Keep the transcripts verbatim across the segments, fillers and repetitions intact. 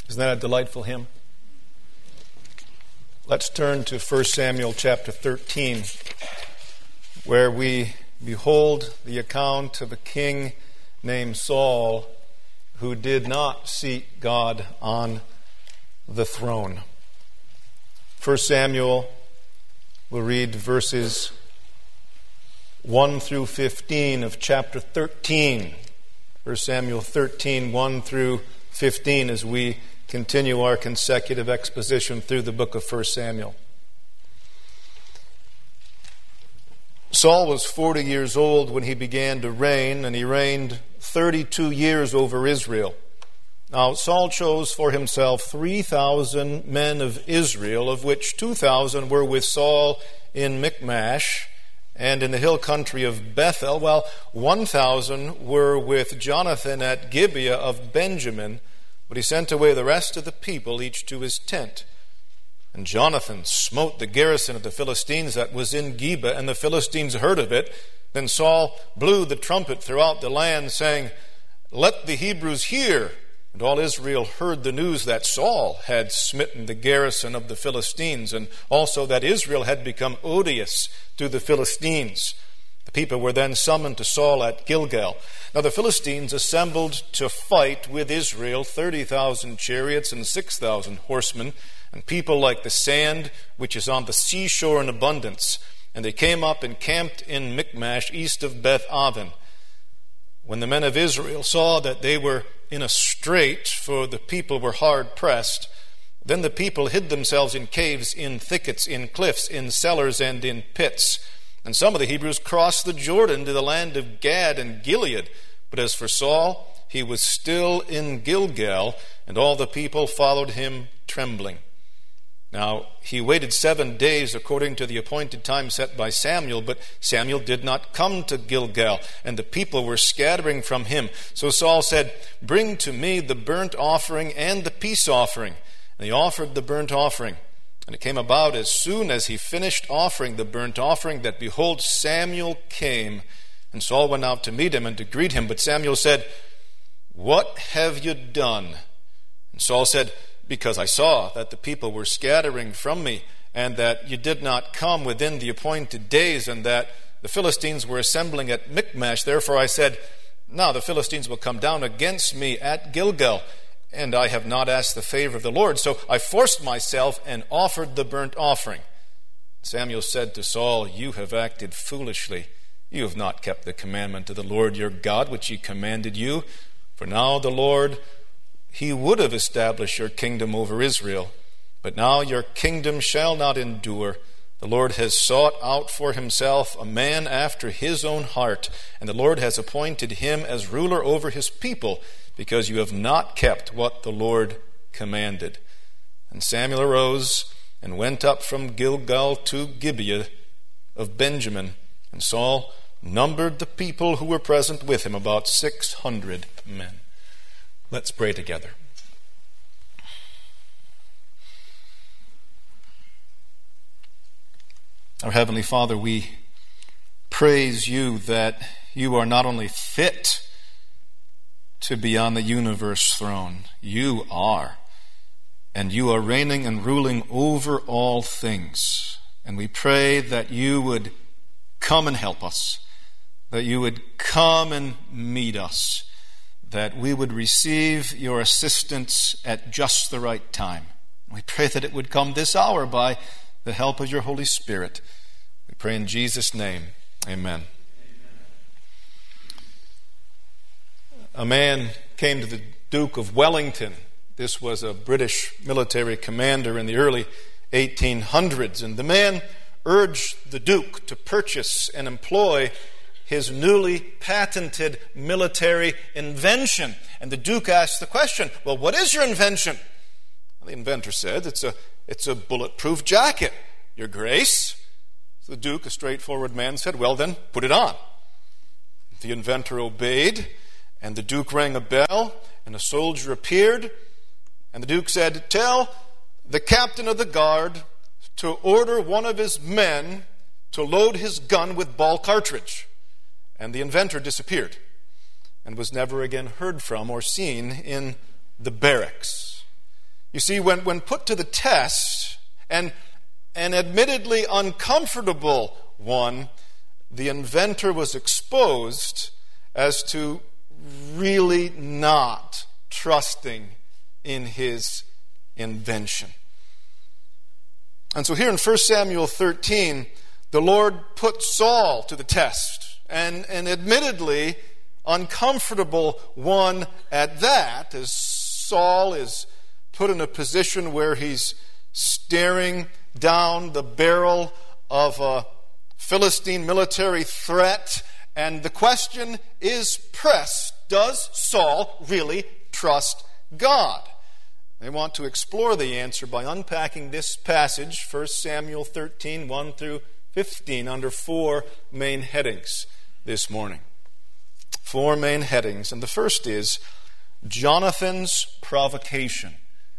Isn't that a delightful hymn? Let's turn to First Samuel chapter thirteen, where we behold the account of a king named Saul who did not seek God on the throne. First Samuel, we'll read verses one through fifteen of chapter thirteen. First Samuel thirteen, one through fifteen, as we continue our consecutive exposition through the book of First Samuel. Saul was forty years old when he began to reign, and he reigned thirty-two years over Israel. Now Saul chose for himself three thousand men of Israel, of which two thousand were with Saul in Michmash and in the hill country of Bethel, while one thousand were with Jonathan at Gibeah of Benjamin. But he sent away the rest of the people, each to his tent. And Jonathan smote the garrison of the Philistines that was in Gibeah, and the Philistines heard of it. Then Saul blew the trumpet throughout the land, saying, "Let the Hebrews hear." And all Israel heard the news that Saul had smitten the garrison of the Philistines, and also that Israel had become odious to the Philistines. The people were then summoned to Saul at Gilgal. Now the Philistines assembled to fight with Israel, thirty thousand chariots and six thousand horsemen, and people like the sand which is on the seashore in abundance. And they came up and camped in Michmash, east of Beth-aven. When the men of Israel saw that they were in a strait, for the people were hard pressed, then the people hid themselves in caves, in thickets, in cliffs, in cellars, and in pits. And some of the Hebrews crossed the Jordan to the land of Gad and Gilead. But as for Saul, he was still in Gilgal, and all the people followed him trembling. Now he waited seven days according to the appointed time set by Samuel, but Samuel did not come to Gilgal, and the people were scattering from him. So Saul said, "Bring to me the burnt offering and the peace offering." And he offered the burnt offering. And it came about as soon as he finished offering the burnt offering that, behold, Samuel came. And Saul went out to meet him and to greet him. But Samuel said, "What have you done?" And Saul said, "Because I saw that the people were scattering from me, and that you did not come within the appointed days, and that the Philistines were assembling at Michmash. Therefore I said, now the Philistines will come down against me at Gilgal. And I have not asked the favor of the Lord. So I forced myself and offered the burnt offering." Samuel said to Saul, "You have acted foolishly. You have not kept the commandment of the Lord your God, which he commanded you. For now the Lord, he would have established your kingdom over Israel. But now your kingdom shall not endure. The Lord has sought out for himself a man after his own heart, and the Lord has appointed him as ruler over his people, because you have not kept what the Lord commanded." And Samuel arose and went up from Gilgal to Gibeah of Benjamin. And Saul numbered the people who were present with him, about six hundred men. Let's pray together. Our Heavenly Father, we praise you that you are not only fit to be on the universe throne. You are. And you are reigning and ruling over all things. And we pray that you would come and help us, that you would come and meet us, that we would receive your assistance at just the right time. We pray that it would come this hour by the help of your Holy Spirit. We pray in Jesus' name. Amen. A man came to the Duke of Wellington. This was a British military commander in the early eighteen hundreds. And the man urged the Duke to purchase and employ his newly patented military invention. And the Duke asked the question, "Well, what is your invention?" Well, the inventor said, it's a, it's a bulletproof jacket, Your Grace." So the Duke, a straightforward man, said, "Well then, put it on." The inventor obeyed. And the Duke rang a bell, and a soldier appeared. And the Duke said, "Tell the captain of the guard to order one of his men to load his gun with ball cartridge." And the inventor disappeared and was never again heard from or seen in the barracks. You see, when, when put to the test, and an admittedly uncomfortable one, the inventor was exposed as to really not trusting in his invention. And so here in First Samuel thirteen, the Lord put Saul to the test, and an admittedly uncomfortable one at that, as Saul is put in a position where he's staring down the barrel of a Philistine military threat, and the question is pressed: does Saul really trust God? They want to explore the answer by unpacking this passage, First Samuel thirteen, one through fifteen, under four main headings this morning. Four main headings, and the first is Jonathan's provocation.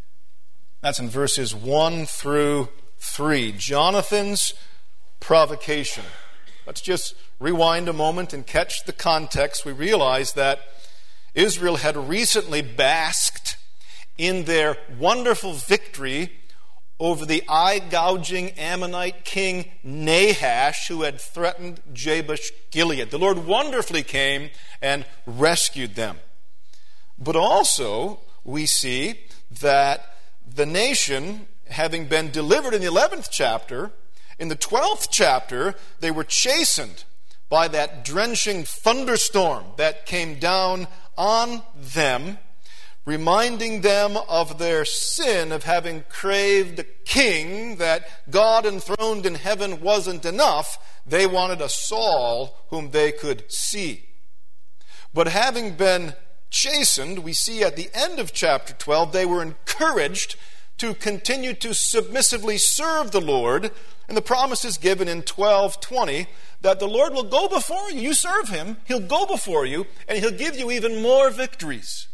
That's in verses one through three. Jonathan's provocation. Let's just rewind a moment and catch the context. We realize that Israel had recently basked in their wonderful victory over the eye-gouging Ammonite king Nahash, who had threatened Jabesh Gilead. The Lord wonderfully came and rescued them. But also, we see that the nation, having been delivered in the eleventh chapter, in the twelfth chapter, they were chastened by that drenching thunderstorm that came down on them, reminding them of their sin of having craved a king, that God enthroned in heaven wasn't enough. They wanted a Saul whom they could see. But having been chastened, we see at the end of chapter twelve, they were encouraged to continue to submissively serve the Lord. And the promise is given in twelve twenty that the Lord will go before you. You serve Him, He'll go before you, and He'll give you even more victories.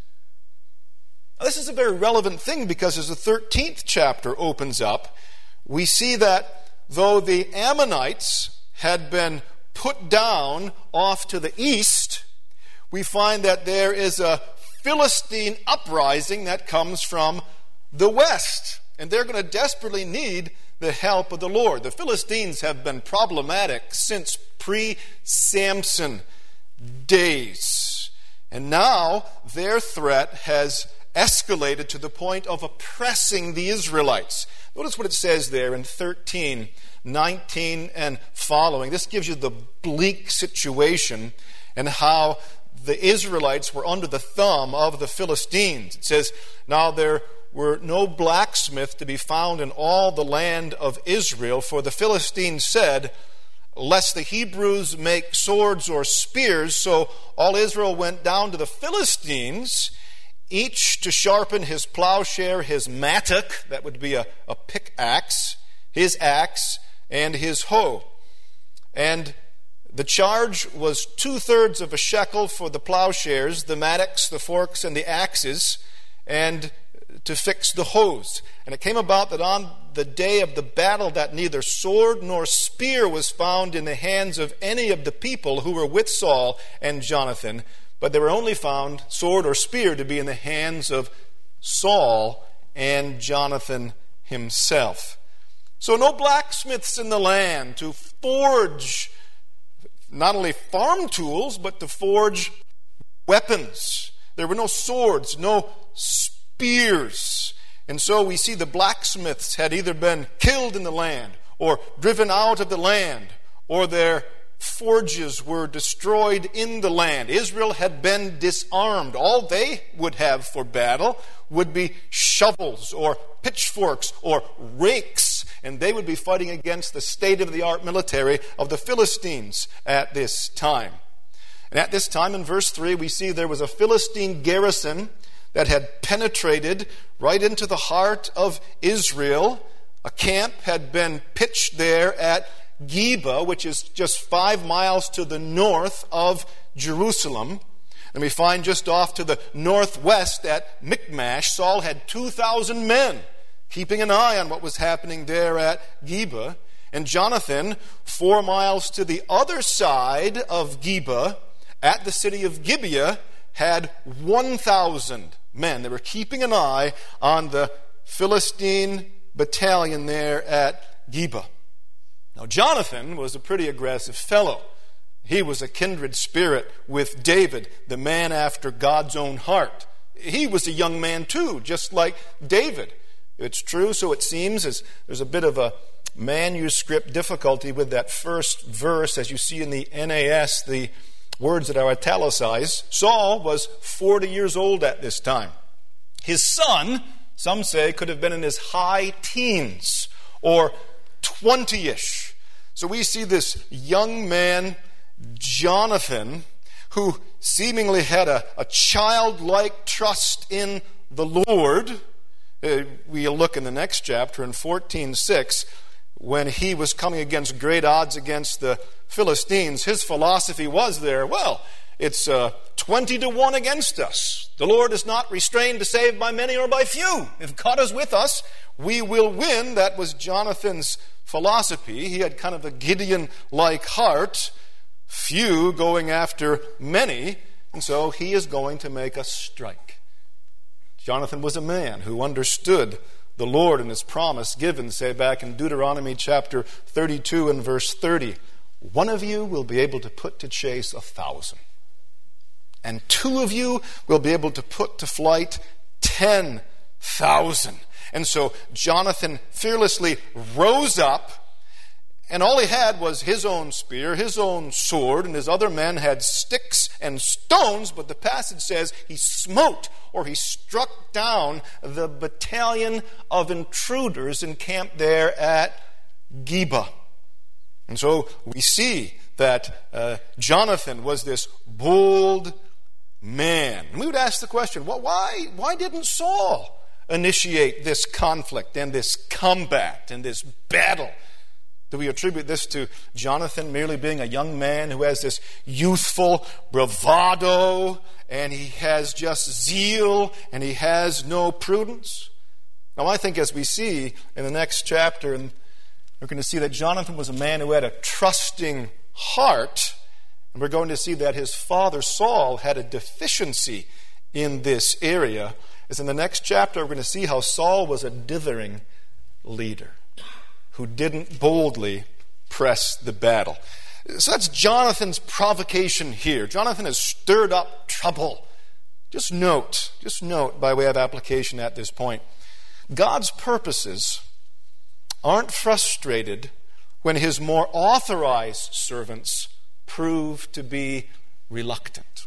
Now, this is a very relevant thing, because as the thirteenth chapter opens up, we see that though the Ammonites had been put down off to the east, we find that there is a Philistine uprising that comes from the west. And they're going to desperately need the help of the Lord. The Philistines have been problematic since pre-Samson days. And now their threat has escalated to the point of oppressing the Israelites. Notice what it says there in thirteen, nineteen and following. This gives you the bleak situation and how the Israelites were under the thumb of the Philistines. It says, "Now there were no blacksmith to be found in all the land of Israel, for the Philistines said, lest the Hebrews make swords or spears. So all Israel went down to the Philistines, each to sharpen his plowshare, his mattock," that would be a, a pickaxe, "his axe, and his hoe. And the charge was two-thirds of a shekel for the plowshares, the mattocks, the forks, and the axes, and to fix the hoes. And it came about that on the day of the battle that neither sword nor spear was found in the hands of any of the people who were with Saul and Jonathan, but there were only found sword or spear to be in the hands of Saul and Jonathan himself." So no blacksmiths in the land to forge not only farm tools, but to forge weapons. There were no swords, no spears. And so we see the blacksmiths had either been killed in the land or driven out of the land, or their forges were destroyed in the land. Israel had been disarmed. All they would have for battle would be shovels or pitchforks or rakes, and they would be fighting against the state-of-the-art military of the Philistines at this time. And at this time, in verse three, we see there was a Philistine garrison that had penetrated right into the heart of Israel. A camp had been pitched there at Geba, which is just five miles to the north of Jerusalem. And we find just off to the northwest at Michmash, Saul had two thousand men keeping an eye on what was happening there at Geba. And Jonathan, four miles to the other side of Geba, at the city of Gibeah, had one thousand men. They were keeping an eye on the Philistine battalion there at Geba. Now, Jonathan was a pretty aggressive fellow. He was a kindred spirit with David, the man after God's own heart. He was a young man too, just like David. It's true, so it seems, as there's a bit of a manuscript difficulty with that first verse, as you see in the N A S, the words that are italicized. Saul was forty years old at this time. His son, some say, could have been in his high teens or twenty-ish. So we see this young man, Jonathan, who seemingly had a, a childlike trust in the Lord. Uh, we'll look in the next chapter in fourteen six, when he was coming against great odds against the Philistines. His philosophy was there, well, it's uh, twenty to one against us. The Lord is not restrained to save by many or by few. If God is with us, we will win. That was Jonathan's philosophy. He had kind of a Gideon-like heart, few going after many, and so he is going to make a strike. Jonathan was a man who understood the Lord and his promise given, say, back in Deuteronomy chapter thirty-two and verse thirty. One of you will be able to put to chase a thousand, and two of you will be able to put to flight ten thousand. And so Jonathan fearlessly rose up, and all he had was his own spear, his own sword, and his other men had sticks and stones, but the passage says he smote, or he struck down, the battalion of intruders encamped there at Geba. And so we see that uh, Jonathan was this bold man. And we would ask the question, well, why, why didn't Saul initiate this conflict and this combat and this battle? Do we attribute this to Jonathan merely being a young man who has this youthful bravado, and he has just zeal, and he has no prudence? Now, I think as we see in the next chapter, and we're going to see that Jonathan was a man who had a trusting heart, and we're going to see that his father Saul had a deficiency in this area. As in the next chapter, we're going to see how Saul was a dithering leader who didn't boldly press the battle. So that's Jonathan's provocation here. Jonathan has stirred up trouble. Just note, just note by way of application at this point, God's purposes aren't frustrated when his more authorized servants prove to be reluctant.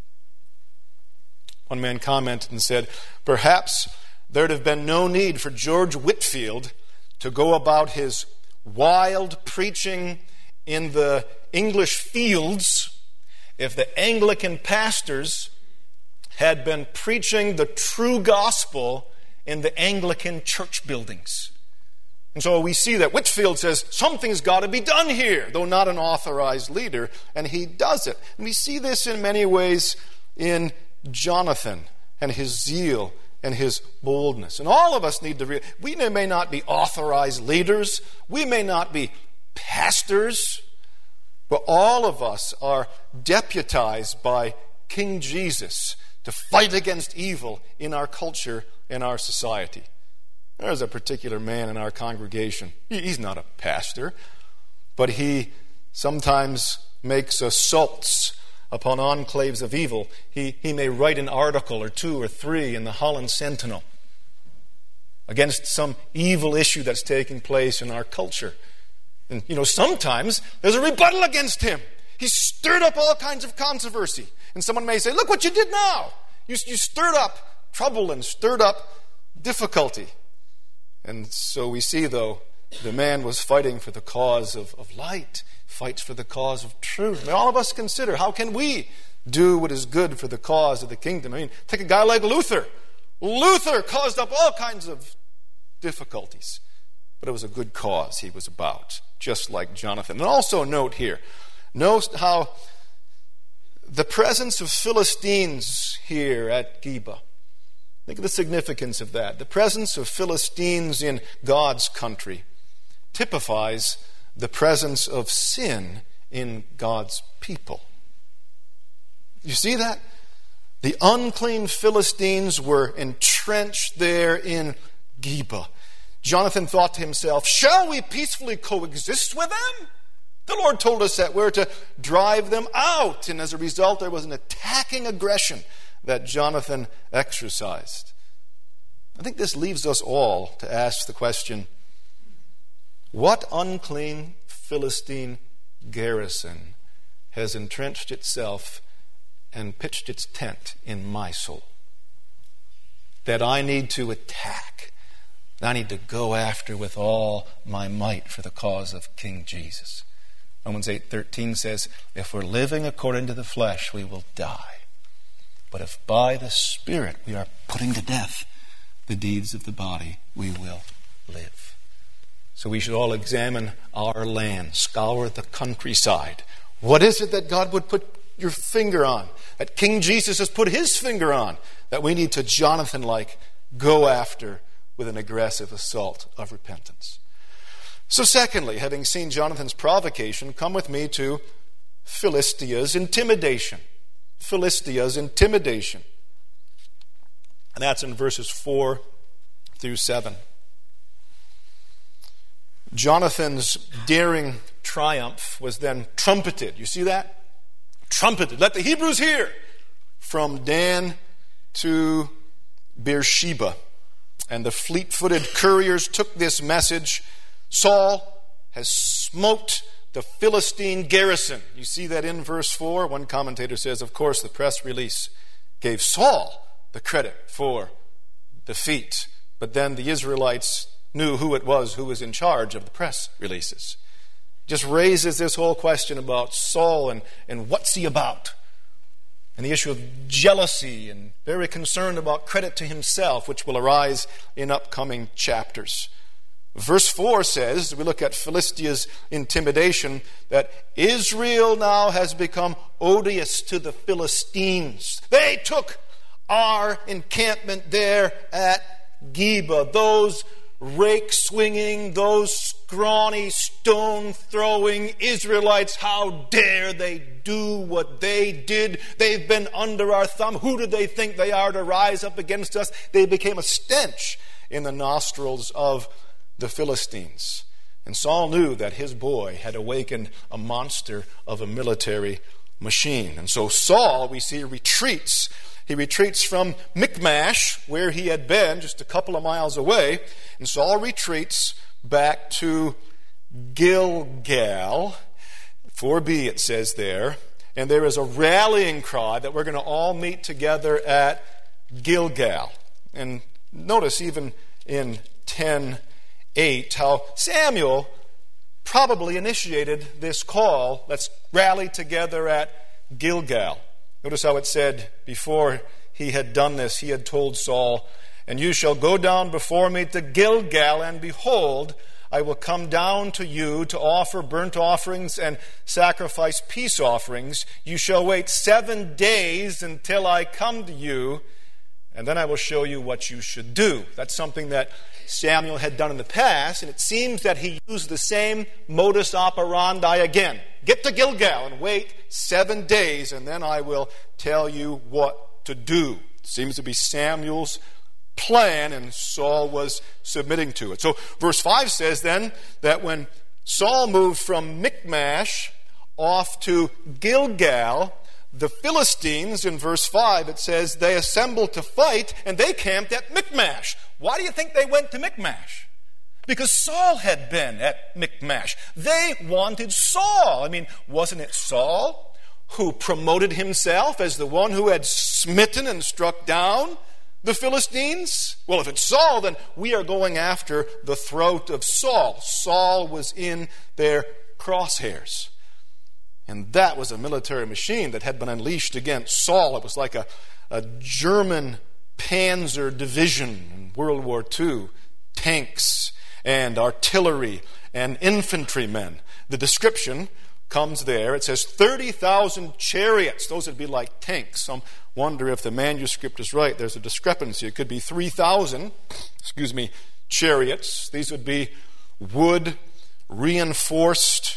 One man commented and said, perhaps there'd have been no need for George Whitefield to go about his wild preaching in the English fields if the Anglican pastors had been preaching the true gospel in the Anglican church buildings. And so we see that Whitefield says, something's got to be done here, though not an authorized leader, and he does it. And we see this in many ways in Jonathan and his zeal and his boldness. And all of us need to realize, we may not be authorized leaders, we may not be pastors, but all of us are deputized by King Jesus to fight against evil in our culture, in our society. There's a particular man in our congregation. He's not a pastor, but he sometimes makes assaults upon enclaves of evil. He, he may write an article or two or three in the Holland Sentinel against some evil issue that's taking place in our culture. And, you know, sometimes there's a rebuttal against him. He's stirred up all kinds of controversy. And someone may say, look what you did now. You, you stirred up trouble and stirred up difficulty. And so we see, though, the man was fighting for the cause of, of light, fights for the cause of truth. I mean, all of us consider, how can we do what is good for the cause of the kingdom? I mean, take a guy like Luther. Luther caused up all kinds of difficulties, but it was a good cause he was about, just like Jonathan. And also note here, note how the presence of Philistines here at Geba, think of the significance of that. The presence of Philistines in God's country typifies the presence of sin in God's people. You see that? The unclean Philistines were entrenched there in Geba. Jonathan thought to himself, shall we peacefully coexist with them? The Lord told us that we're to drive them out. And as a result, there was an attacking aggression that Jonathan exercised. I think this leaves us all to ask the question, what unclean Philistine garrison has entrenched itself and pitched its tent in my soul that I need to attack, I need to go after with all my might for the cause of King Jesus? Romans eight thirteen says, if we're living according to the flesh, we will die. But if by the Spirit we are putting to death the deeds of the body, we will live. So we should all examine our land, scour the countryside. What is it that God would put your finger on, that King Jesus has put his finger on, that we need to, Jonathan-like, go after with an aggressive assault of repentance? So secondly, having seen Jonathan's provocation, come with me to Philistia's intimidation. Philistia's intimidation. And that's in verses four through seven. Jonathan's daring triumph was then trumpeted. You see that? Trumpeted. Let the Hebrews hear. From Dan to Beersheba. And the fleet-footed couriers took this message. Saul has smoked the Philistine garrison. You see that in verse four. One commentator says, of course, the press release gave Saul the credit for defeat. But then the Israelites knew who it was who was in charge of the press releases. Just raises this whole question about Saul and, and what's he about? And the issue of jealousy, and very concerned about credit to himself, which will arise in upcoming chapters. Verse four says, we look at Philistia's intimidation, that Israel now has become odious to the Philistines. They took our encampment there at Geba. Those rake-swinging, those scrawny, stone-throwing Israelites, how dare they do what they did? They've been under our thumb. Who do they think they are to rise up against us? They became a stench in the nostrils of the Philistines. And Saul knew that his boy had awakened a monster of a military machine. And so Saul, we see, retreats. He retreats from Michmash, where he had been just a couple of miles away. And Saul retreats back to Gilgal. four b it says there. And there is a rallying cry that we're going to all meet together at Gilgal. And notice even in ten eight how Samuel probably initiated this call. Let's rally together at Gilgal. Notice how it said before he had done this, he had told Saul, and you shall go down before me to Gilgal, and behold, I will come down to you to offer burnt offerings and sacrifice peace offerings. You shall wait seven days until I come to you, and then I will show you what you should do. That's something that Samuel had done in the past, and it seems that he used the same modus operandi again. Get to Gilgal and wait seven days, and then I will tell you what to do. It seems to be Samuel's plan, and Saul was submitting to it. So verse five says then that when Saul moved from Michmash off to Gilgal, the Philistines, in verse five, it says, they assembled to fight, and they camped at Michmash. Why do you think they went to Michmash? Because Saul had been at Michmash. They wanted Saul. I mean, wasn't it Saul who promoted himself as the one who had smitten and struck down the Philistines? Well, if it's Saul, then we are going after the throat of Saul. Saul was in their crosshairs. And that was a military machine that had been unleashed against Saul. It was like a, a German panzer division in World War Two. Tanks and artillery and infantrymen. The description comes there. It says thirty thousand chariots. Those would be like tanks. Some wonder if the manuscript is right. There's a discrepancy. It could be three thousand, excuse me, chariots. These would be wood reinforced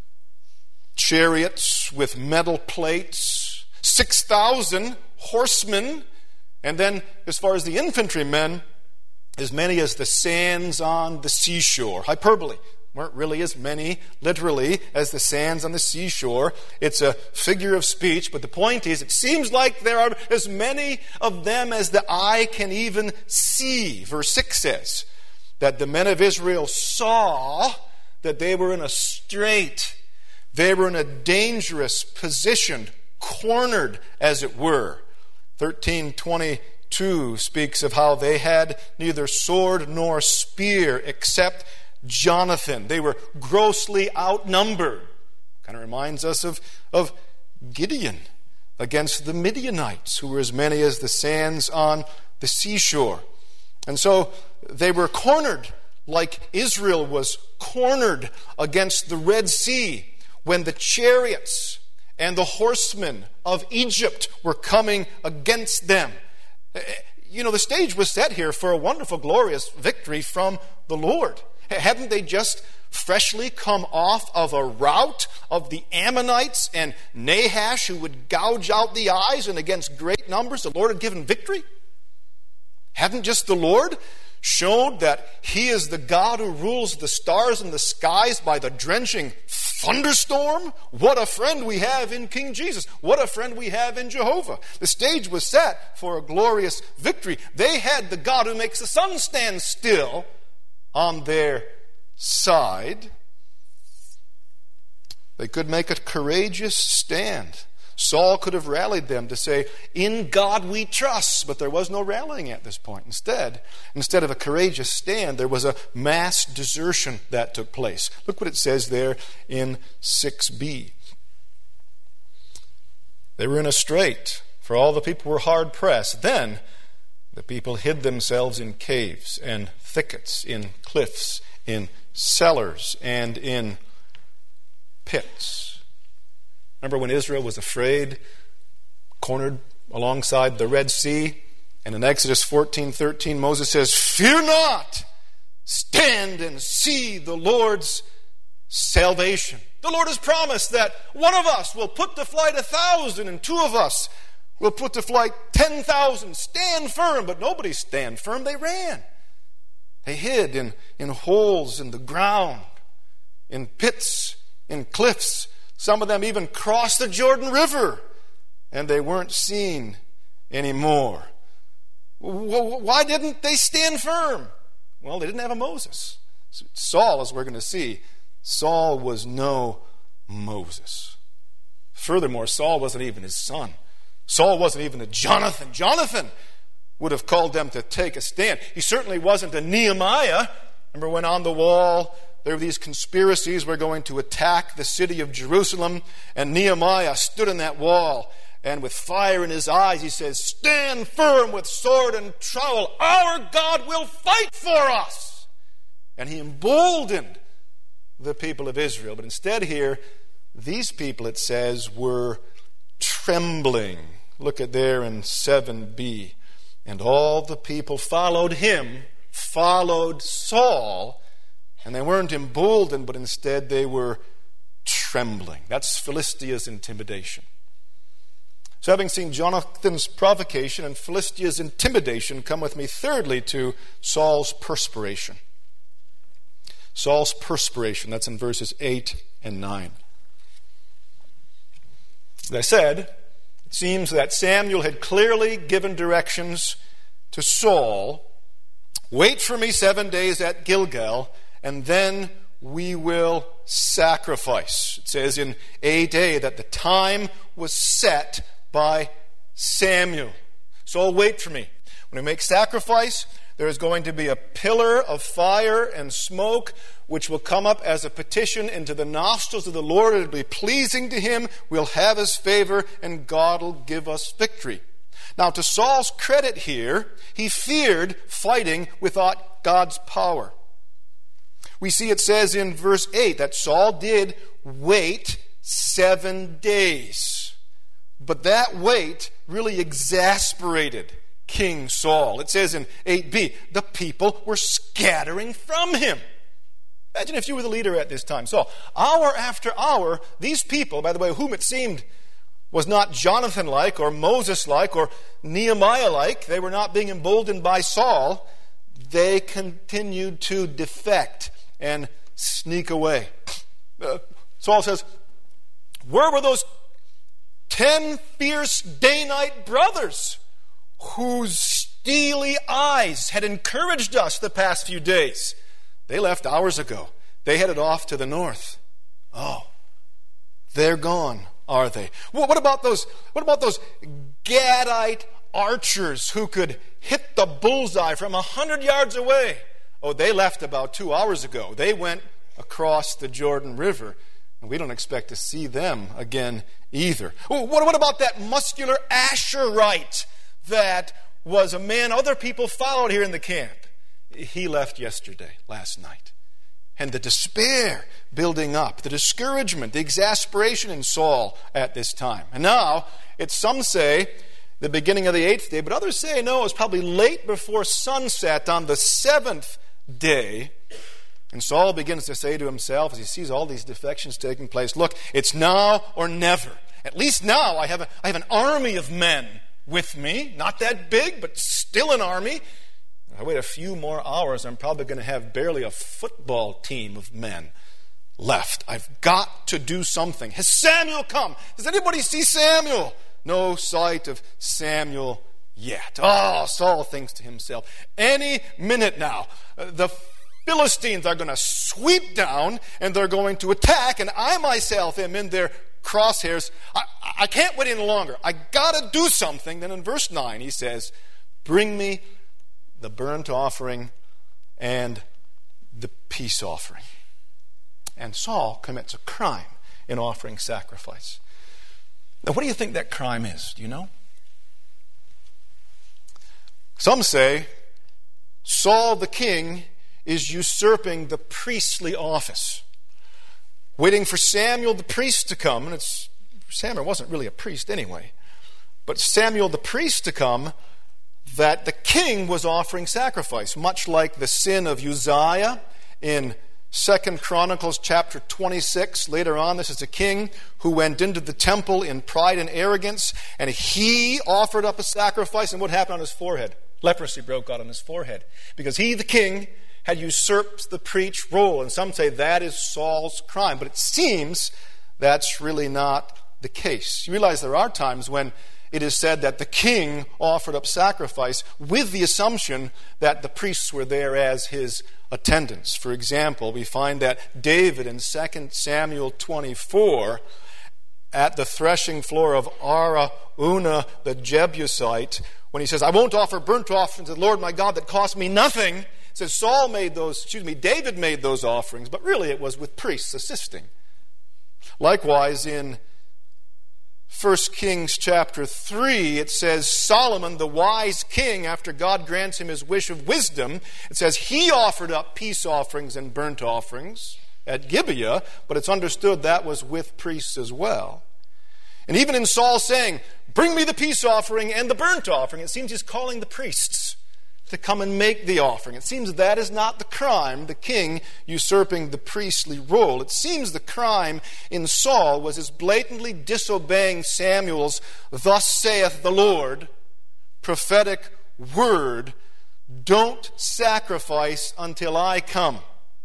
chariots with metal plates, six thousand horsemen, and then as far as the infantrymen, as many as the sands on the seashore. Hyperbole. Weren't really as many, literally, as the sands on the seashore. It's a figure of speech, but the point is, it seems like there are as many of them as the eye can even see. Verse six says that the men of Israel saw that they were in a strait, they were in a dangerous position, cornered, as it were. thirteen twenty-two speaks of how they had neither sword nor spear except Jonathan. They were grossly outnumbered. Kind of reminds us of, of Gideon against the Midianites, who were as many as the sands on the seashore. And so they were cornered like Israel was cornered against the Red Sea when the chariots and the horsemen of Egypt were coming against them. You know, the stage was set here for a wonderful, glorious victory from the Lord. Hadn't they just freshly come off of a rout of the Ammonites and Nahash, who would gouge out the eyes, and against great numbers the Lord had given victory? Hadn't just the Lord showed that He is the God who rules the stars in the skies by the drenching thunderstorm? What a friend we have in King Jesus. What a friend we have in Jehovah. The stage was set for a glorious victory. They had the God who makes the sun stand still on their side. They could make a courageous stand. Saul could have rallied them to say, "In God we trust," but there was no rallying at this point. Instead, instead of a courageous stand, there was a mass desertion that took place. Look what it says there in six b. They were in a strait, for all the people were hard pressed. Then the people hid themselves in caves and thickets, in cliffs, in cellars, and in pits. Remember when Israel was afraid, cornered alongside the Red Sea? And in Exodus fourteen thirteen, Moses says, "Fear not, stand and see the Lord's salvation." The Lord has promised that one of us will put to flight a thousand, and two of us will put to flight ten thousand. Stand firm. But nobody stand firm. They ran. They hid in, in holes in the ground, in pits, in cliffs. Some of them even crossed the Jordan River, and they weren't seen anymore. Why didn't they stand firm? Well, they didn't have a Moses. Saul, as we're going to see, Saul was no Moses. Furthermore, Saul wasn't even his son. Saul wasn't even a Jonathan. Jonathan would have called them to take a stand. He certainly wasn't a Nehemiah. Remember when on the wall there were these conspiracies, we're going to attack the city of Jerusalem, and Nehemiah stood in that wall, and with fire in his eyes he says, "Stand firm with sword and trowel. Our God will fight for us." And he emboldened the people of Israel. But instead here, these people, it says, were trembling. Look at there in seven b. And all the people followed him, followed Saul, and they weren't emboldened, but instead they were trembling. That's Philistia's intimidation. So having seen Jonathan's provocation and Philistia's intimidation, come with me thirdly to Saul's perspiration. Saul's perspiration, that's in verses eight and nine. As I said, it seems that Samuel had clearly given directions to Saul, "Wait for me seven days at Gilgal, and then we will sacrifice." It says in eight a that the time was set by Samuel. "Saul, wait for me. When we make sacrifice, there is going to be a pillar of fire and smoke which will come up as a petition into the nostrils of the Lord. It will be pleasing to him. We'll have his favor, and God will give us victory." Now, to Saul's credit here, he feared fighting without God's power. We see it says in verse eight that Saul did wait seven days. But that wait really exasperated King Saul. It says in eight b, the people were scattering from him. Imagine if you were the leader at this time. So, hour after hour, these people, by the way, whom it seemed was not Jonathan-like or Moses-like or Nehemiah-like, they were not being emboldened by Saul, they continued to defect and sneak away. Uh, Saul says, where were those ten fierce day-night brothers whose steely eyes had encouraged us the past few days? They left hours ago. They headed off to the north. Oh, they're gone, are they? Well, what about those, what about those Gadite archers who could hit the bullseye from a hundred yards away? Oh, they left about two hours ago. They went across the Jordan River, and we don't expect to see them again either. Oh, what, what about that muscular Asherite that was a man other people followed here in the camp? He left yesterday, last night. And the despair building up, the discouragement, the exasperation in Saul at this time. And now, it's some say the beginning of the eighth day, but others say no, it was probably late before sunset on the seventh day. And Saul begins to say to himself, as he sees all these defections taking place, look, it's now or never. At least now I have, a, I have an army of men with me. Not that big, but still an army. If I wait a few more hours, I'm probably going to have barely a football team of men left. I've got to do something. Has Samuel come? Does anybody see Samuel? No sight of Samuel yet. Oh, Saul thinks to himself, any minute now, the Philistines are going to sweep down and they're going to attack, and I myself am in their crosshairs. I, I can't wait any longer. I got to do something. Then in verse nine he says, bring me the burnt offering and the peace offering. And Saul commits a crime in offering sacrifice. Now, what do you think that crime is? Do you know? Some say Saul the king is usurping the priestly office, waiting for Samuel the priest to come. And it's Samuel wasn't really a priest anyway, but Samuel the priest to come, that the king was offering sacrifice, much like the sin of Uzziah in Second Chronicles chapter twenty-six. Later on, this is a king who went into the temple in pride and arrogance, and he offered up a sacrifice, and what happened on his forehead? Leprosy broke out on his forehead, because he, the king, had usurped the priest role. And some say that is Saul's crime, but it seems that's really not the case. You realize there are times when it is said that the king offered up sacrifice with the assumption that the priests were there as his attendants. For example, we find that David in Second Samuel twenty-four, at the threshing floor of Araunah the Jebusite, when he says, I won't offer burnt offerings to the Lord my God that cost me nothing, it says Saul made those, excuse me, David made those offerings, but really it was with priests assisting. Likewise, in First Kings chapter three, it says Solomon, the wise king, after God grants him his wish of wisdom, it says he offered up peace offerings and burnt offerings at Gibeah, but it's understood that was with priests as well. And even in Saul saying, bring me the peace offering and the burnt offering, it seems he's calling the priests to come and make the offering. It seems that is not the crime, the king usurping the priestly role. It seems the crime in Saul was his blatantly disobeying Samuel's "Thus saith the Lord" prophetic word, don't sacrifice until I come.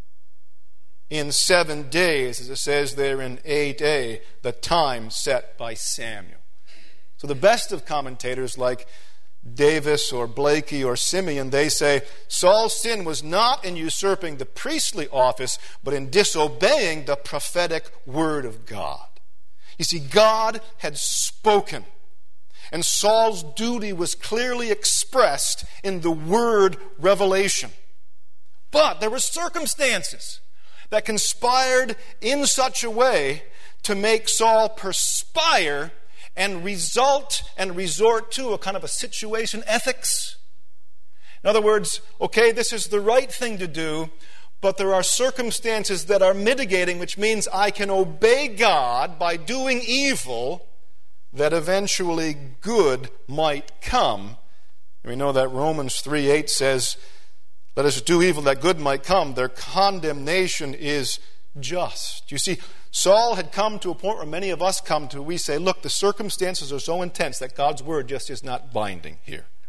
In seven days, as it says there in eight a, the time set by Samuel. So the best of commentators like Davis or Blakey or Simeon, they say Saul's sin was not in usurping the priestly office, but in disobeying the prophetic word of God. You see, God had spoken, and Saul's duty was clearly expressed in the word revelation. But there were circumstances that conspired in such a way to make Saul perspire and result and resort to a kind of a situation ethics. In other words, okay, this is the right thing to do, but there are circumstances that are mitigating, which means I can obey God by doing evil, that eventually good might come. And we know that Romans three eight says, let us do evil that good might come. Their condemnation is just. You see, Saul had come to a point where many of us come to. We say, look, the circumstances are so intense that God's word just is not binding here.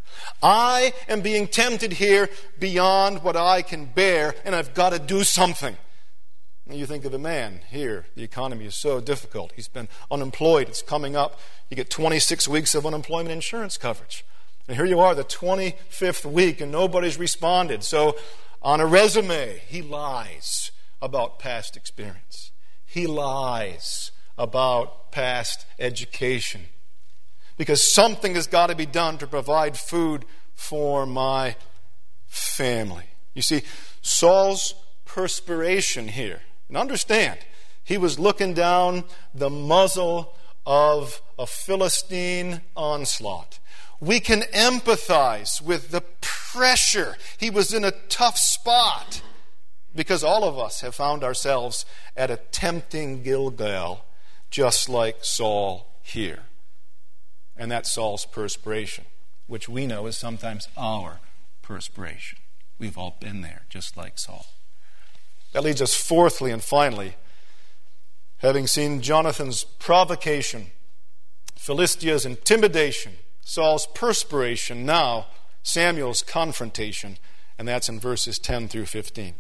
I am being tempted here beyond what I can bear, and I've got to do something. And you think of the man here. The economy is so difficult. He's been unemployed. It's coming up. You get twenty-six weeks of unemployment insurance coverage. And here you are, the twenty-fifth week, and nobody's responded. So on a resume, he lies about past experience. He lies about past education. Because something has got to be done to provide food for my family. You see, Saul's perspiration here, and understand, he was looking down the muzzle of a Philistine onslaught. We can empathize with the pressure. He was in a tough spot because all of us have found ourselves at a tempting Gilgal, just like Saul here. And that's Saul's perspiration, which we know is sometimes our perspiration. We've all been there, just like Saul. That leads us fourthly and finally, having seen Jonathan's provocation, Philistia's intimidation, Saul's perspiration, now Samuel's confrontation, and that's in verses ten through fifteen.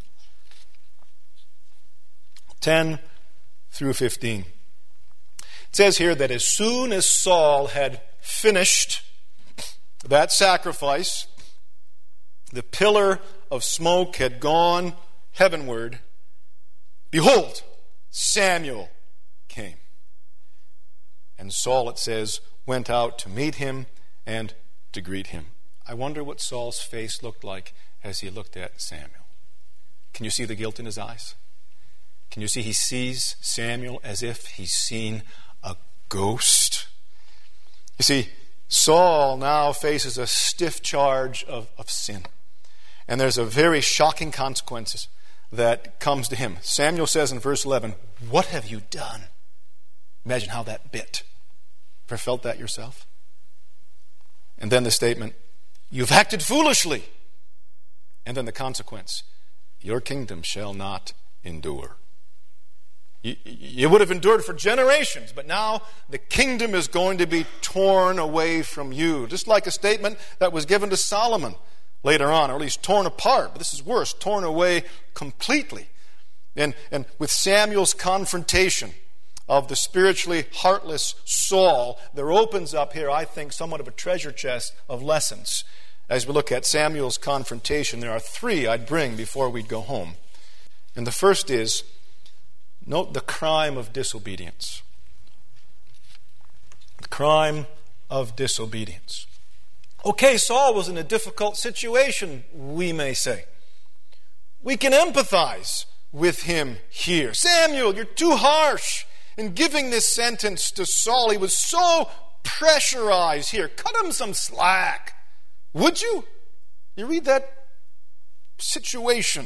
ten through fifteen. It says here that as soon as Saul had finished that sacrifice, the pillar of smoke had gone heavenward. Behold, Samuel came. And Saul, it says, went out to meet him and to greet him. I wonder what Saul's face looked like as he looked at Samuel. Can you see the guilt in his eyes? Can you see he sees Samuel as if he's seen a ghost? You see, Saul now faces a stiff charge of, of sin. And there's a very shocking consequences that comes to him. Samuel says in verse eleven, "What have you done?" Imagine how that bit. Ever felt that yourself? And then the statement, "You've acted foolishly." And then the consequence, "Your kingdom shall not endure." You, you would have endured for generations, but now the kingdom is going to be torn away from you. Just like a statement that was given to Solomon later on, or at least torn apart. But this is worse, torn away completely. And, and with Samuel's confrontation of the spiritually heartless Saul, there opens up here, I think, somewhat of a treasure chest of lessons. As we look at Samuel's confrontation, there are three I'd bring before we'd go home. And the first is, note the crime of disobedience. The crime of disobedience. Okay, Saul was in a difficult situation, we may say. We can empathize with him here. Samuel, you're too harsh in giving this sentence to Saul. He was so pressurized here. Cut him some slack. Would you? You read that situation.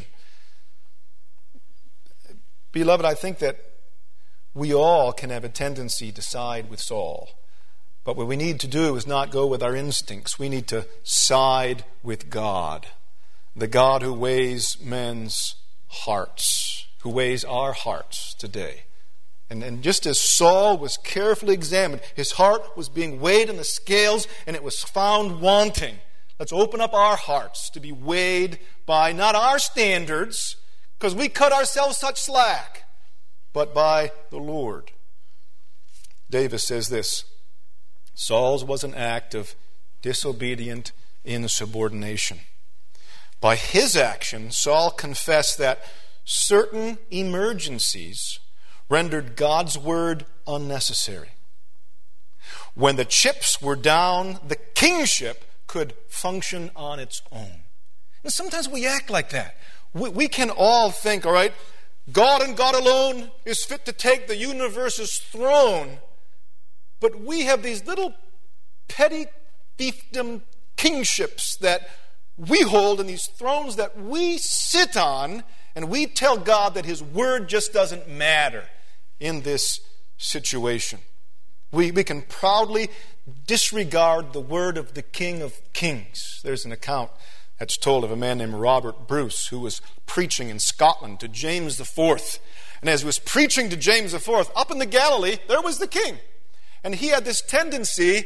Beloved, I think that we all can have a tendency to side with Saul. But what we need to do is not go with our instincts. We need to side with God. The God who weighs men's hearts, who weighs our hearts today. And, and just as Saul was carefully examined, his heart was being weighed in the scales and it was found wanting. Let's open up our hearts to be weighed by not our standards, because we cut ourselves such slack, but by the Lord. Davis says this, Saul's was an act of disobedient insubordination. By his action, Saul confessed that certain emergencies rendered God's word unnecessary. When the chips were down, the kingship could function on its own. And sometimes we act like that. We, we can all think, all right, God and God alone is fit to take the universe's throne. But we have these little petty fiefdom kingships that we hold and these thrones that we sit on, and we tell God that His word just doesn't matter in this situation. We, we can proudly disregard the word of the King of Kings. There's an account that's told of a man named Robert Bruce who was preaching in Scotland to James the Fourth. And as he was preaching to James the Fourth, up in the Galilee, there was the king. And he had this tendency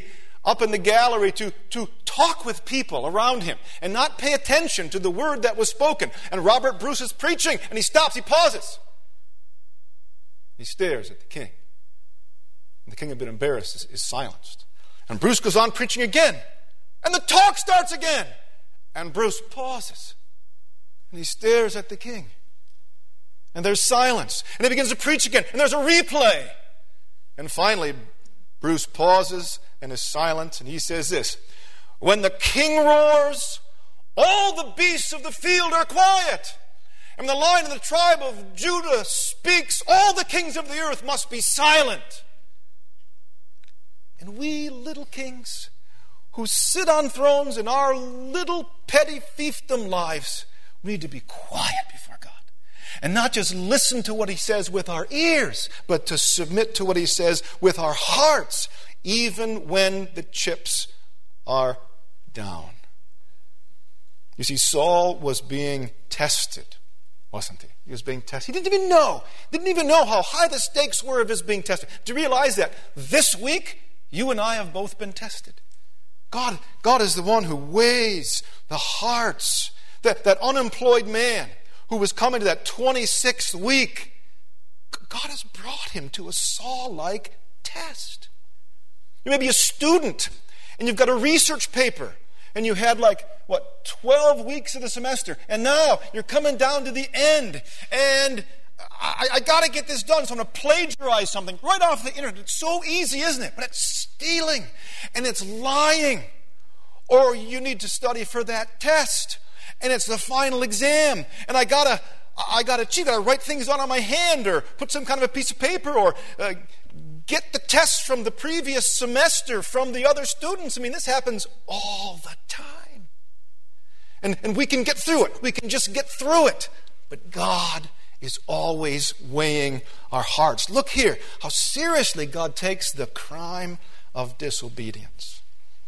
up in the gallery to, to talk with people around him and not pay attention to the word that was spoken. And Robert Bruce is preaching, and he stops, he pauses. He stares at the king. And the king, a bit embarrassed, is, is silenced. And Bruce goes on preaching again. And the talk starts again. And Bruce pauses. And he stares at the king. And there's silence. And he begins to preach again. And there's a replay. And finally, Bruce pauses and is silent. And he says this: when the king roars, all the beasts of the field are quiet. And when the lion of the tribe of Judah speaks, all the kings of the earth must be silent. And we little kings who sit on thrones in our little petty fiefdom lives, we need to be quiet before God. And not just listen to what he says with our ears, but to submit to what he says with our hearts, even when the chips are down. You see, Saul was being tested, wasn't he? He was being tested. He didn't even know. Didn't even know how high the stakes were of his being tested. Do you realize that this week, you and I have both been tested? God, God is the one who weighs the hearts. That, that unemployed man who was coming to that twenty-sixth week, God has brought him to a Saul-like test. You may be a student, and you've got a research paper, and you had like, what, twelve weeks of the semester, and now you're coming down to the end, and I, I got to get this done, so I'm going to plagiarize something right off the internet. It's so easy, isn't it? But it's stealing, and it's lying. Or you need to study for that test, and it's the final exam, and I got to I got to cheat, I got to write things down on my hand, or put some kind of a piece of paper, or uh, get the tests from the previous semester from the other students. I mean, this happens all the time. And, and we can get through it. We can just get through it. But God is always weighing our hearts. Look here, how seriously God takes the crime of disobedience.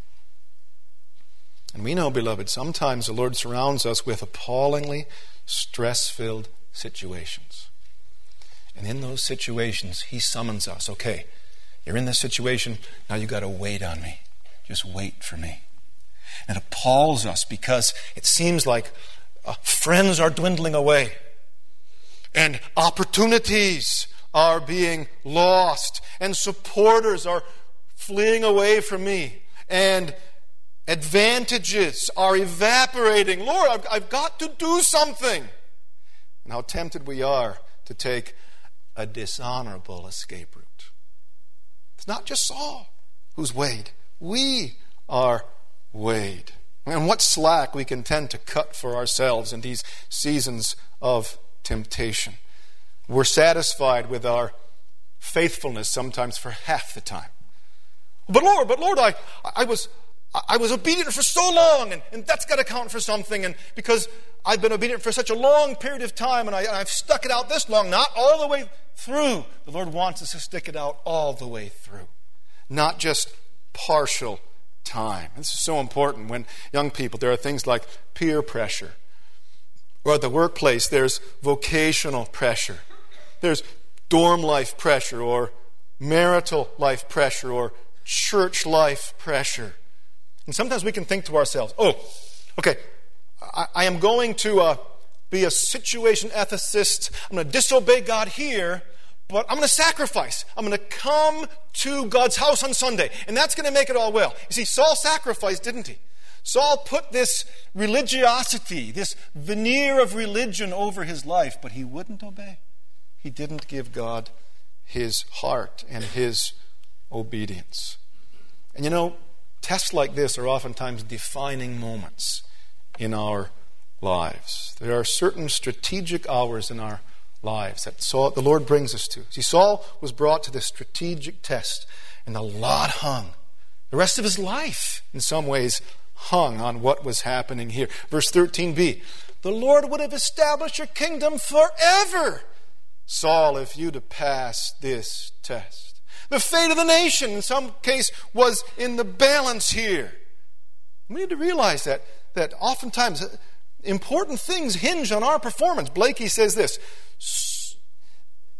And we know, beloved, sometimes the Lord surrounds us with appallingly stress-filled situations. And in those situations, he summons us. Okay, you're in this situation, now you've got to wait on me. Just wait for me. And it appalls us because it seems like uh, friends are dwindling away. And opportunities are being lost. And supporters are fleeing away from me. And advantages are evaporating. Lord, I've, I've got to do something. And how tempted we are to take a dishonorable escape route. It's not just Saul who's weighed. We are weighed. And what slack we can tend to cut for ourselves in these seasons of temptation. We're satisfied with our faithfulness sometimes for half the time. But Lord, but Lord, I, I was I was obedient for so long, and, and that's got to count for something. And because I've been obedient for such a long period of time, and, I, and I've stuck it out this long, not all the way through. The Lord wants us to stick it out all the way through, not just partial time. This is so important when young people, there are things like peer pressure. Or at the workplace, there's vocational pressure. There's dorm life pressure, or marital life pressure, or church life pressure. And sometimes we can think to ourselves, oh, okay, I, I am going to uh, be a situation ethicist. I'm going to disobey God here, but I'm going to sacrifice. I'm going to come to God's house on Sunday, and that's going to make it all well. You see, Saul sacrificed, didn't he? Saul put this religiosity, this veneer of religion over his life, but he wouldn't obey. He didn't give God his heart and his obedience. And you know, tests like this are oftentimes defining moments in our lives. There are certain strategic hours in our lives that Saul, the Lord brings us to. See, Saul was brought to this strategic test, and the lot hung. The rest of his life, in some ways, hung on what was happening here. Verse thirteen b, the Lord would have established your kingdom forever, Saul, if you'd have passed this test. The fate of the nation, in some case, was in the balance here. We need to realize that, that oftentimes important things hinge on our performance. Blakey says this,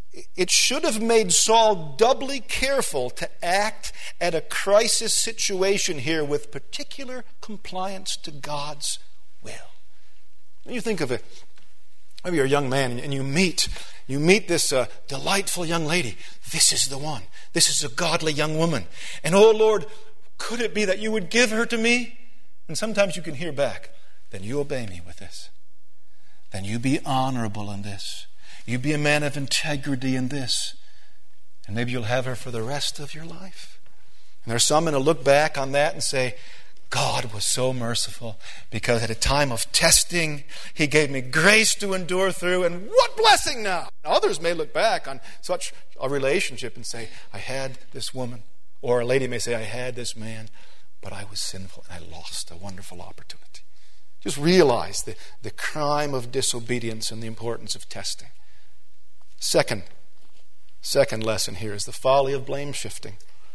it should have made Saul doubly careful to act at a crisis situation here with particular compliance to God's will. When you think of it, maybe you're a young man and you meet, you meet this uh, delightful young lady. This is the one. This is a godly young woman. And oh Lord, could it be that you would give her to me? And sometimes you can hear back, then you obey me with this. Then you be honorable in this. You be a man of integrity in this. And maybe you'll have her for the rest of your life. And there's some that'll look back on that and say, God was so merciful because at a time of testing, He gave me grace to endure through, and what blessing now! Others may look back on such a relationship and say, I had this woman, or a lady may say, I had this man, but I was sinful and I lost a wonderful opportunity. Just realize the, the crime of disobedience and the importance of testing. Second, second lesson here is the folly of blame shifting.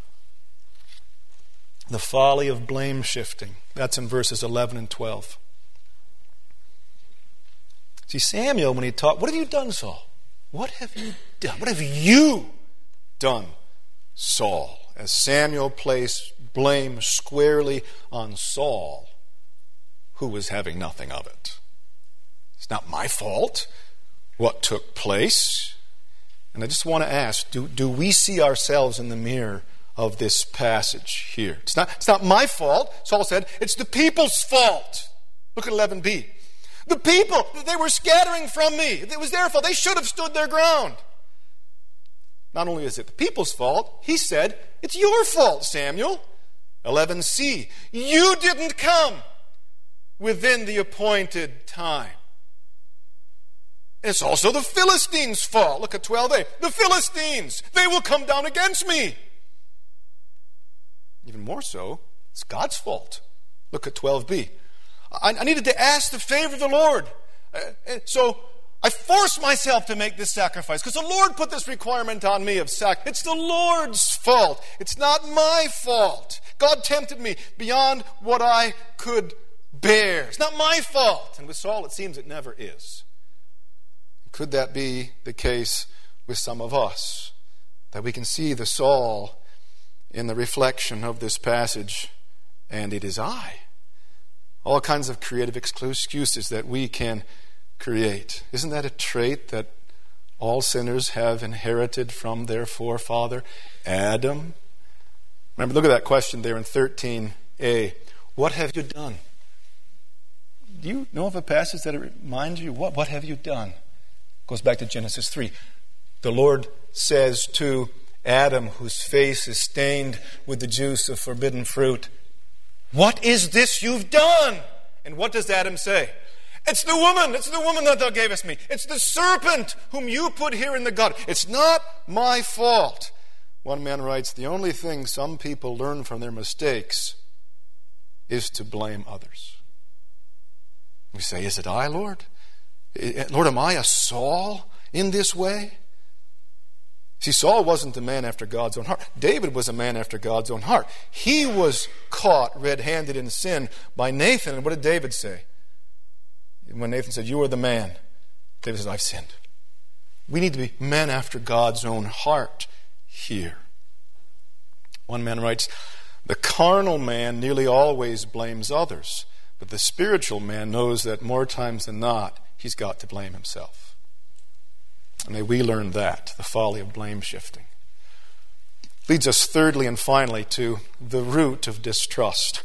The folly of blame shifting. That's in verses eleven and twelve. See, Samuel, when he taught, what have you done, Saul? What have you done? What have you done, Saul? As Samuel placed blame squarely on Saul, who was having nothing of it. It's not my fault what took place. And I just want to ask, do, do we see ourselves in the mirror of this passage here? It's not, it's not my fault, Saul said, it's the people's fault. Look at eleven b. The people, they were scattering from me. It was their fault. They should have stood their ground. Not only is it the people's fault, he said, it's your fault, Samuel. eleven c. You didn't come within the appointed time. It's also the Philistines' fault. Look at twelve a. The Philistines, they will come down against me. Even more so, it's God's fault. Look at twelve b. I, I needed to ask the favor of the Lord. Uh, so I forced myself to make this sacrifice because the Lord put this requirement on me of sacrifice. It's the Lord's fault. It's not my fault. God tempted me beyond what I could bear. It's not my fault. And with Saul, it seems it never is. Could that be the case with some of us? That we can see the Saul in the reflection of this passage, and it is I. All kinds of creative excuses that we can create. Isn't that a trait that all sinners have inherited from their forefather, Adam? Remember, look at that question there in thirteen a. What have you done? Do you know of a passage that reminds you? What, what have you done? Goes back to Genesis three. The Lord says to Adam, whose face is stained with the juice of forbidden fruit, what is this you've done? And what does Adam say? It's the woman. It's the woman that thou gavest me. It's the serpent whom you put here in the garden. It's not my fault. One man writes, the only thing some people learn from their mistakes is to blame others. We say, is it I, Lord? Lord, am I a Saul in this way? See, Saul wasn't a man after God's own heart. David was a man after God's own heart. He was caught red-handed in sin by Nathan. And what did David say? When Nathan said, you are the man, David says, I've sinned. We need to be men after God's own heart here. One man writes, the carnal man nearly always blames others, but the spiritual man knows that more times than not, he's got to blame himself. And may we learn that, the folly of blame shifting. Leads us thirdly and finally to the root of distrust.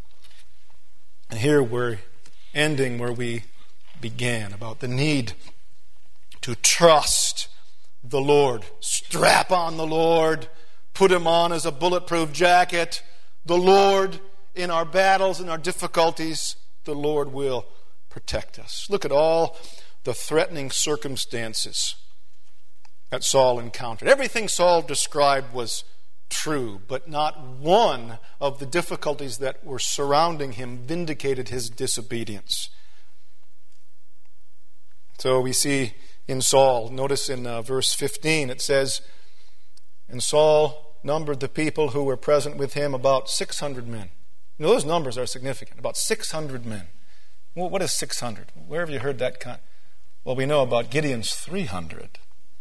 And here we're ending where we began, about the need to trust the Lord. Strap on the Lord. Put Him on as a bulletproof jacket. The Lord, in our battles and our difficulties, the Lord will protect us. Look at all the threatening circumstances that Saul encountered. Everything Saul described was true, but not one of the difficulties that were surrounding him vindicated his disobedience. So we see in Saul, notice in uh, verse fifteen, it says, and Saul numbered the people who were present with him about six hundred men. You know, those numbers are significant, about six hundred men. Well, what is six hundred? Where have you heard that kind? Well, we know about Gideon's three hundred.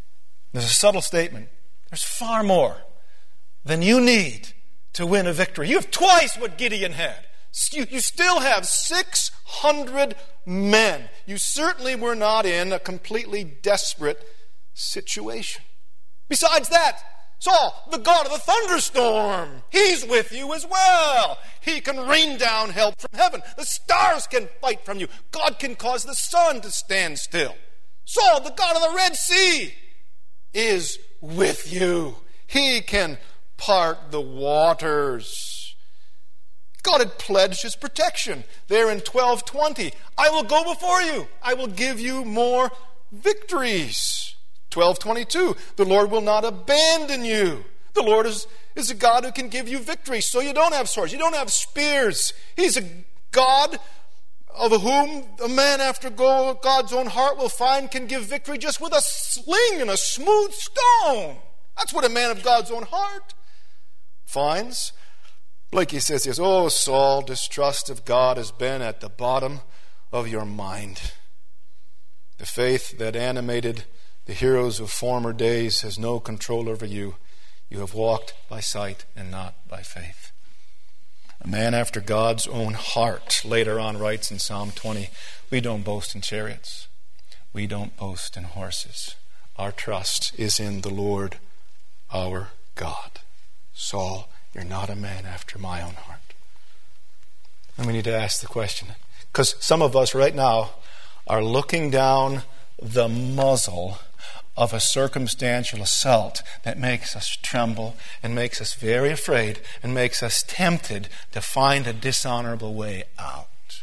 There's a subtle statement. There's far more than you need to win a victory. You have twice what Gideon had. You, you still have six hundred men. You certainly were not in a completely desperate situation. Besides that, Saul, the God of the thunderstorm, he's with you as well. He can rain down help from heaven. The stars can fight from you. God can cause the sun to stand still. Saul, the God of the Red Sea, is with you. He can part the waters. God had pledged his protection there in twelve twenty. I will go before you. I will give you more victories. twelve twenty-two, the Lord will not abandon you. The Lord is, is a God who can give you victory. So you don't have swords. You don't have spears. He's a God of whom a man after God's own heart will find can give victory just with a sling and a smooth stone. That's what a man of God's own heart finds. Blakey says this, "Oh, Saul, distrust of God has been at the bottom of your mind. The faith that animated the heroes of former days has no control over you. You have walked by sight and not by faith." A man after God's own heart later on writes in Psalm twenty, "We don't boast in chariots. We don't boast in horses. Our trust is in the Lord our God." Saul, you're not a man after my own heart. And we need to ask the question, because some of us right now are looking down the muzzle of a circumstantial assault that makes us tremble and makes us very afraid and makes us tempted to find a dishonorable way out.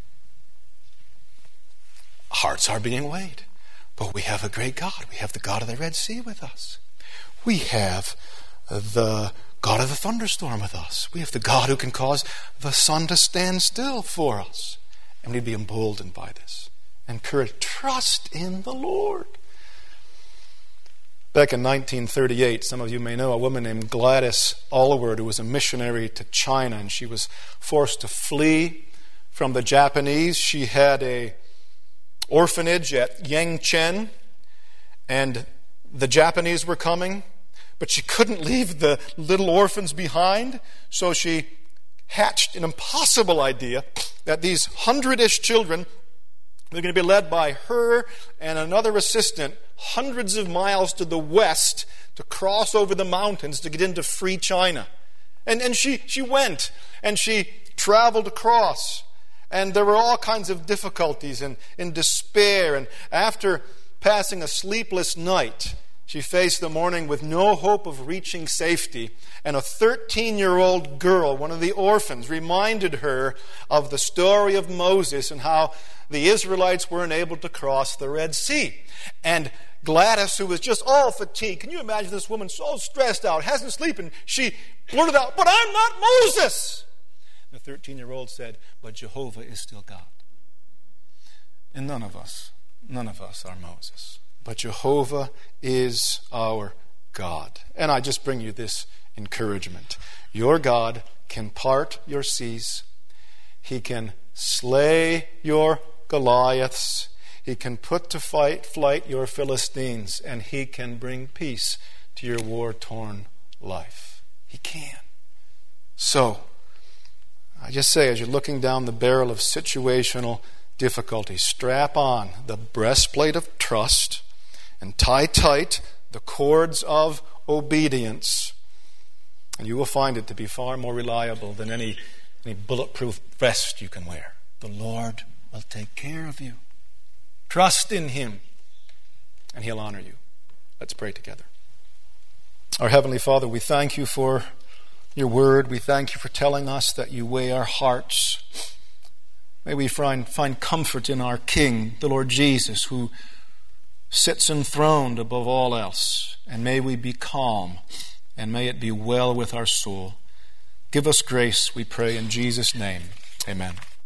Hearts are being weighed, but we have a great God. We have the God of the Red Sea with us. We have the God of the thunderstorm with us. We have the God who can cause the sun to stand still for us. And we'd be emboldened by this. Encourage, trust in the Lord. Back in nineteen thirty-eight, some of you may know a woman named Gladys Aylward, who was a missionary to China, and she was forced to flee from the Japanese. She had a orphanage at Yangcheng, and the Japanese were coming, but she couldn't leave the little orphans behind, so she hatched an impossible idea that these hundred-ish children were going to be led by her and another assistant hundreds of miles to the west to cross over the mountains to get into free China. And, and she, she went, and she traveled across. And there were all kinds of difficulties and, and despair. And after passing a sleepless night, she faced the morning with no hope of reaching safety. And a thirteen-year-old girl, one of the orphans, reminded her of the story of Moses and how the Israelites weren't able to cross the Red Sea. And Gladys, who was just all fatigued, can you imagine this woman so stressed out, hasn't sleeping, she blurted out, "But I'm not Moses!" The thirteen-year-old said, "But Jehovah is still God." And none of us, none of us are Moses. But Jehovah is our God. And I just bring you this encouragement. Your God can part your seas. He can slay your Goliaths. He can put to fight, flight your Philistines. And He can bring peace to your war-torn life. He can. So, I just say, as you're looking down the barrel of situational difficulty, strap on the breastplate of trust and tie tight the cords of obedience. And you will find it to be far more reliable than any, any bulletproof vest you can wear. The Lord will take care of you. Trust in Him, and He'll honor you. Let's pray together. Our Heavenly Father, we thank You for Your word. We thank You for telling us that You weigh our hearts. May we find, find comfort in our King, the Lord Jesus, who sits enthroned above all else. And may we be calm, and may it be well with our soul. Give us grace, we pray, in Jesus' name. Amen.